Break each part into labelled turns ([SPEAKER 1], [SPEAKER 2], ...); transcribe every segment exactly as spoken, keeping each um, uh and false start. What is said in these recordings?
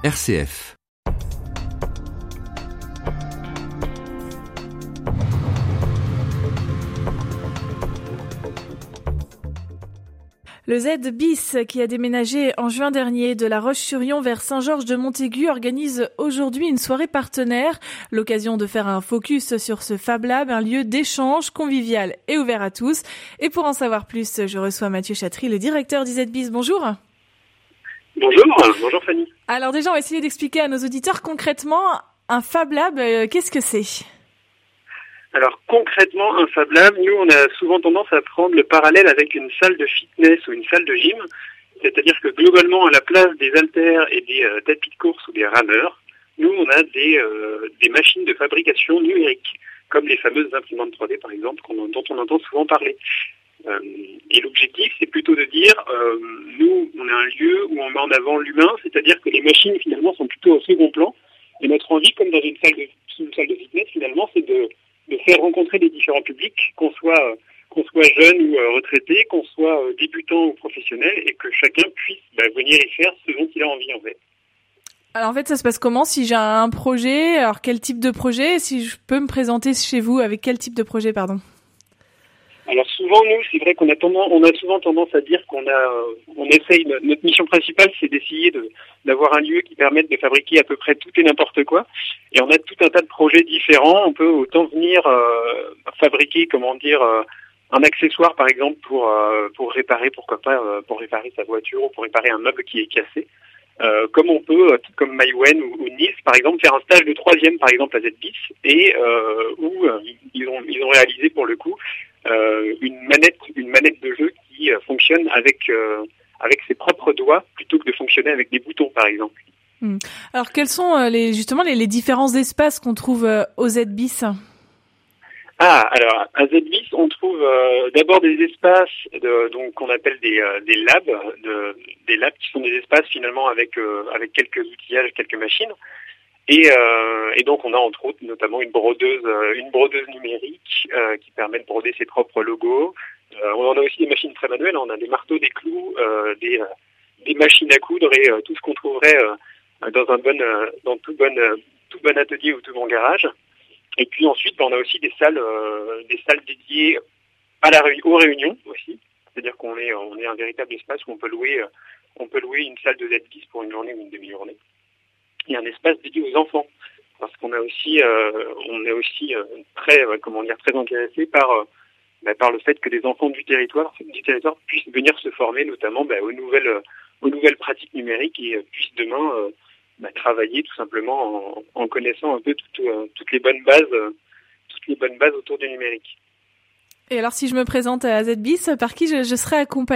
[SPEAKER 1] R C F.
[SPEAKER 2] Le Z bis, qui a déménagé en juin dernier de La Roche-sur-Yon vers Saint-Georges-de-Montaigu, organise aujourd'hui une soirée partenaire. L'occasion de faire un focus sur ce Fab Lab, un lieu d'échange convivial et ouvert à tous. Et pour en savoir plus, je reçois Mathieu Chatry, le directeur du Z bis. Bonjour.
[SPEAKER 3] Bonjour, bonjour Fanny.
[SPEAKER 2] Alors déjà, on va essayer d'expliquer à nos auditeurs concrètement un Fab Lab, euh, qu'est-ce que c'est ?
[SPEAKER 3] Alors concrètement, un Fab Lab, nous on a souvent tendance à prendre le parallèle avec une salle de fitness ou une salle de gym. C'est-à-dire que globalement, à la place des haltères et des euh, tapis de course ou des rameurs, nous on a des, euh, des machines de fabrication numérique, comme les fameuses imprimantes trois D par exemple, qu'on, dont on entend souvent parler. Euh, et l'objectif, c'est plutôt de dire, euh, nous on a un lieu où on met en avant l'humain, c'est-à-dire que les machines finalement sont plutôt au second plan. Et notre envie, comme dans une salle de, une salle de fitness finalement, c'est de de faire rencontrer les différents publics, qu'on soit euh, qu'on soit jeune ou euh, retraité, qu'on soit euh, débutant ou professionnel, et que chacun puisse bah, venir y faire ce dont il a envie en fait.
[SPEAKER 2] Alors en fait, ça se passe comment si j'ai un projet ? Alors quel type de projet ? Si je peux me présenter chez vous, avec quel type de projet, pardon ?
[SPEAKER 3] Alors souvent, nous, c'est vrai qu'on a tendance, on a souvent tendance à dire qu'on a, euh, on essaye, notre mission principale, c'est d'essayer de, d'avoir un lieu qui permette de fabriquer à peu près tout et n'importe quoi. Et on a tout un tas de projets différents. On peut autant venir euh, fabriquer, comment dire, euh, un accessoire, par exemple, pour euh, pour réparer, pourquoi pas, euh, pour réparer sa voiture ou pour réparer un meuble qui est cassé. Euh, comme on peut, euh, comme Maïwen ou, ou Nice, par exemple, faire un stage de troisième, par exemple, à Z bis, et euh, où euh, ils ont ils ont réalisé pour le coup euh, une manette une manette de jeu qui euh, fonctionne avec euh, avec ses propres doigts plutôt que de fonctionner avec des boutons, par exemple.
[SPEAKER 2] Hum. Alors quels sont euh, les justement les, les différents espaces qu'on trouve euh, au Z bis ?
[SPEAKER 3] Ah, alors à Z bis, on trouve euh, d'abord des espaces de, donc qu'on appelle des, euh, des labs, de, des labs qui sont des espaces finalement avec euh, avec quelques outillages, quelques machines, et, euh, et donc on a entre autres notamment une brodeuse, euh, une brodeuse numérique euh, qui permet de broder ses propres logos. Euh, on en a aussi des machines très manuelles, on a des marteaux, des clous, euh, des euh, des machines à coudre et euh, tout ce qu'on trouverait euh, dans un bon euh, dans tout bon euh, tout bon atelier ou tout bon garage. Et puis ensuite, on a aussi des salles, euh, des salles dédiées à la réu- aux réunions aussi. C'est-à-dire qu'on est, on est un véritable espace où on peut louer, euh, on peut louer une salle de Z bis pour une journée ou une demi-journée. Il y a un espace dédié aux enfants, parce qu'on a aussi, euh, on est aussi euh, très, euh, comment dire, très intéressé par, euh, bah, par le fait que les enfants du territoire, du territoire puissent venir se former, notamment bah, aux nouvelles, euh, aux nouvelles pratiques numériques et euh, puissent demain euh, Bah, travailler tout simplement en, en connaissant un peu tout, euh, toutes les bonnes bases, euh, toutes les bonnes bases autour du numérique.
[SPEAKER 2] Et alors si je me présente à Z bis, par qui je, je serai accompagnée ?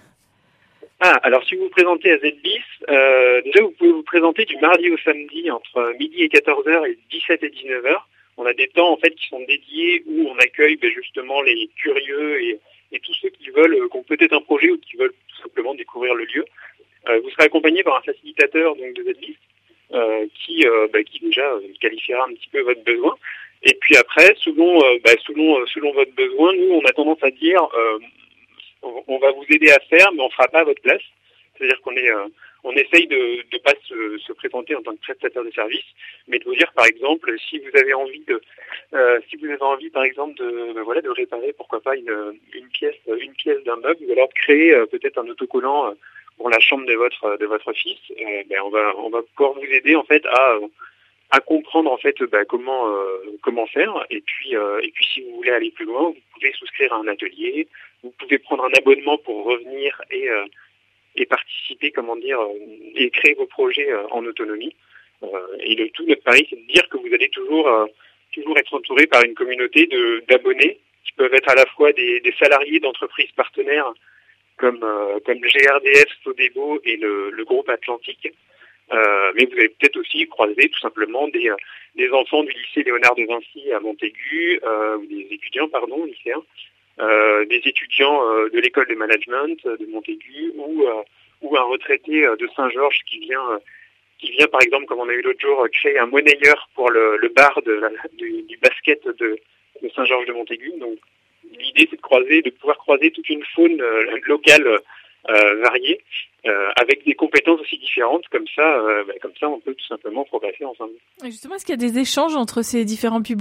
[SPEAKER 3] Ah, alors si vous vous présentez à Z bis, euh, déjà vous pouvez vous présenter du mardi au samedi entre midi et quatorze heures et dix-sept et dix-neuf heures. On a des temps en fait qui sont dédiés où on accueille ben, justement les curieux et, et tous ceux qui veulent, euh, qui ont peut-être un projet ou qui veulent tout simplement découvrir le lieu. Euh, vous serez accompagné par un facilitateur donc de Z bis euh, qui, euh, bah, qui déjà euh, qualifiera un petit peu votre besoin. Et puis après, selon, euh, bah, selon, euh, selon votre besoin, nous on a tendance à dire euh, on, on va vous aider à faire, mais on fera pas à votre place. C'est-à-dire qu'on est, euh, on essaye de ne pas se, se présenter en tant que prestataire de service, mais de vous dire par exemple si vous avez envie de, euh, si vous avez envie par exemple de, bah, voilà, de réparer pourquoi pas une, une pièce, une pièce d'un meuble, ou alors de créer euh, peut-être un autocollant. Euh, pour la chambre de votre de votre fils, euh, ben on va on va pouvoir vous aider en fait à à comprendre en fait ben, comment euh, comment faire et puis euh, et puis si vous voulez aller plus loin, vous pouvez souscrire à un atelier, vous pouvez prendre un abonnement pour revenir et euh, et participer comment dire euh, et créer vos projets euh, en autonomie. Euh, et le tout notre pari c'est de dire que vous allez toujours euh, toujours être entouré par une communauté de d'abonnés qui peuvent être à la fois des des salariés d'entreprises partenaires comme euh, comme G R D F, Sodebo et le, le groupe Atlantique. Euh, mais vous allez peut-être aussi croiser tout simplement des euh, des enfants du lycée Léonard de Vinci à Montaigu, euh, ou des étudiants, pardon, lycéens, euh, des étudiants euh, de l'école de management de Montaigu, ou euh, ou un retraité euh, de Saint-Georges qui vient euh, qui vient par exemple, comme on a eu l'autre jour, créer un monnayeur pour le, le bar de la, du, du basket de, de Saint-Georges de Montaigu. Donc l'idée, c'est de croiser, de pouvoir croiser toute une faune euh, locale euh, variée, euh, avec des compétences aussi différentes. différentes. Comme ça, euh, bah, comme ça, on peut tout simplement progresser ensemble.
[SPEAKER 2] Et justement, est-ce qu'il y a des échanges entre ces différents publics ?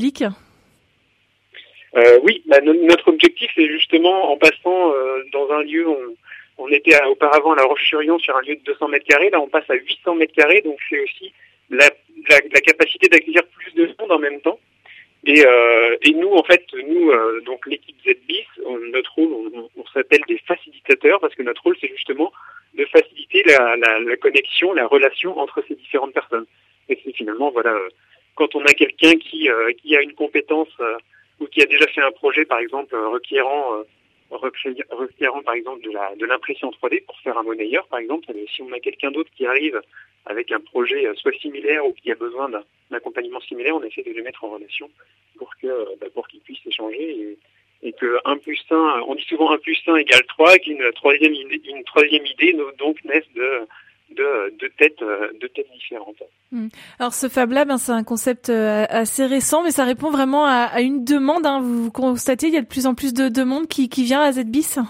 [SPEAKER 3] euh, Oui, bah, no- notre objectif, c'est justement en passant euh, dans un lieu, on, on était à, auparavant à La Roche-sur-Yon sur un lieu de deux cents mètres carrés, là on passe à huit cents mètres carrés, donc c'est aussi la, la, la capacité d'accueillir plus de monde en même temps. Et, euh, et nous, en fait, nous, euh, donc l'équipe Z B I S, on, notre rôle, on, on s'appelle des facilitateurs parce que notre rôle, c'est justement de faciliter la, la, la connexion, la relation entre ces différentes personnes. Et c'est finalement, voilà, euh, quand on a quelqu'un qui, euh, qui a une compétence euh, ou qui a déjà fait un projet, par exemple, euh, requérant, euh, requérant, requérant, par exemple, de la de l'impression trois D pour faire un monnayeur, par exemple, et si on a quelqu'un d'autre qui arrive avec un projet euh, soit similaire ou qui a besoin d'un, d'un accompagnement similaire, on essaie de les mettre en relation pour que bah, pour qu'ils puissent échanger et, et que un plus un, on dit souvent un plus un égale trois, qu'une troisième idée, une troisième idée donc naisse de de de têtes de têtes différentes.
[SPEAKER 2] Alors ce Fab Lab, hein, c'est un concept euh, assez récent, mais ça répond vraiment à, à une demande. Hein. Vous, vous constatez, il y a de plus en plus de demandes qui qui vient à Z B I S.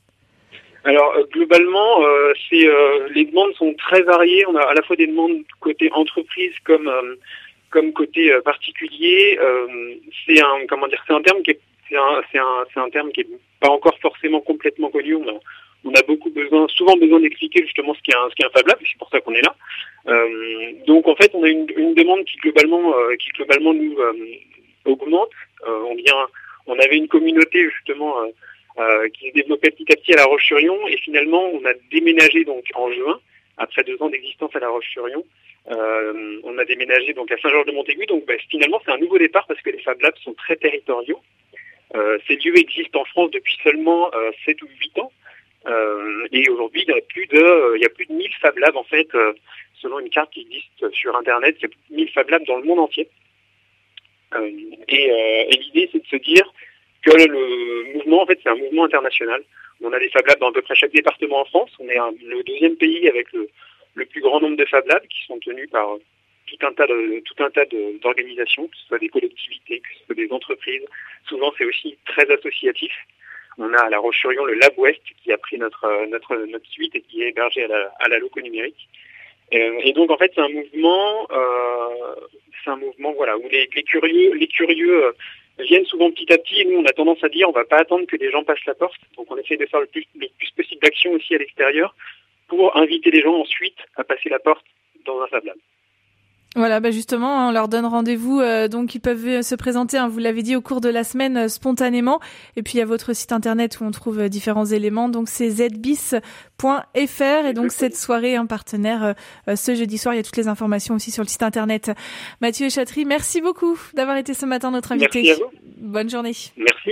[SPEAKER 3] Alors euh, globalement, euh, c'est euh, les demandes sont très variées. On a à la fois des demandes côté entreprise comme euh, comme côté euh, particulier. Euh, c'est un comment dire, c'est un terme qui est c'est un c'est un c'est un terme qui est pas encore forcément complètement connu. On a, on a beaucoup besoin, souvent besoin d'expliquer justement ce qu'est un ce qu'est un Fab Lab. C'est pour ça qu'on est là. Euh, donc en fait, on a une, une demande qui globalement euh, qui globalement nous euh, augmente. Euh, on vient, on avait une communauté justement. Euh, Euh, qui se développait petit à petit à La Roche-sur-Yon et finalement on a déménagé donc en juin après deux ans d'existence à La Roche-sur-Yon. Euh, on a déménagé donc à Saint-Georges-de-Montaigu, donc bah, finalement c'est un nouveau départ parce que les Fab Labs sont très territoriaux. Euh, ces lieux existent en France depuis seulement euh, sept ou huit ans euh, et aujourd'hui il y a plus de euh, il y a plus de mille Fab Labs en fait euh, selon une carte qui existe sur internet, il y a plus de mille Fab Labs dans le monde entier. Euh, et, euh, et l'idée c'est de se dire que le mouvement, en fait, c'est un mouvement international. On a des Fab Labs dans à peu près chaque département en France. On est un, le deuxième pays avec le, le plus grand nombre de Fab Labs qui sont tenus par tout un tas de, tout un tas de, d'organisations, que ce soit des collectivités, que ce soit des entreprises. Souvent, c'est aussi très associatif. On a à La Roche-sur-Yon le Lab Ouest qui a pris notre, notre, notre suite et qui est hébergé à la, à la Loco numérique. Et, et donc, en fait, c'est un mouvement, euh, c'est un mouvement, voilà, où les, les curieux, les curieux, euh, viennent souvent petit à petit et nous on a tendance à dire on va pas attendre que les gens passent la porte, donc on essaie de faire le plus, le plus possible d'actions aussi à l'extérieur pour inviter les gens ensuite à passer la porte dans un Fab Lab.
[SPEAKER 2] Voilà, bah justement, on leur donne rendez-vous, euh, donc ils peuvent se présenter, hein, vous l'avez dit, au cours de la semaine euh, spontanément. Et puis il y a votre site internet où on trouve euh, différents éléments, donc c'est z b i s point f r et donc cette soirée un partenaire euh, ce jeudi soir. Il y a toutes les informations aussi sur le site internet. Mathieu Echatry, merci beaucoup d'avoir été ce matin notre invité.
[SPEAKER 3] Merci à vous.
[SPEAKER 2] Bonne journée.
[SPEAKER 3] Merci.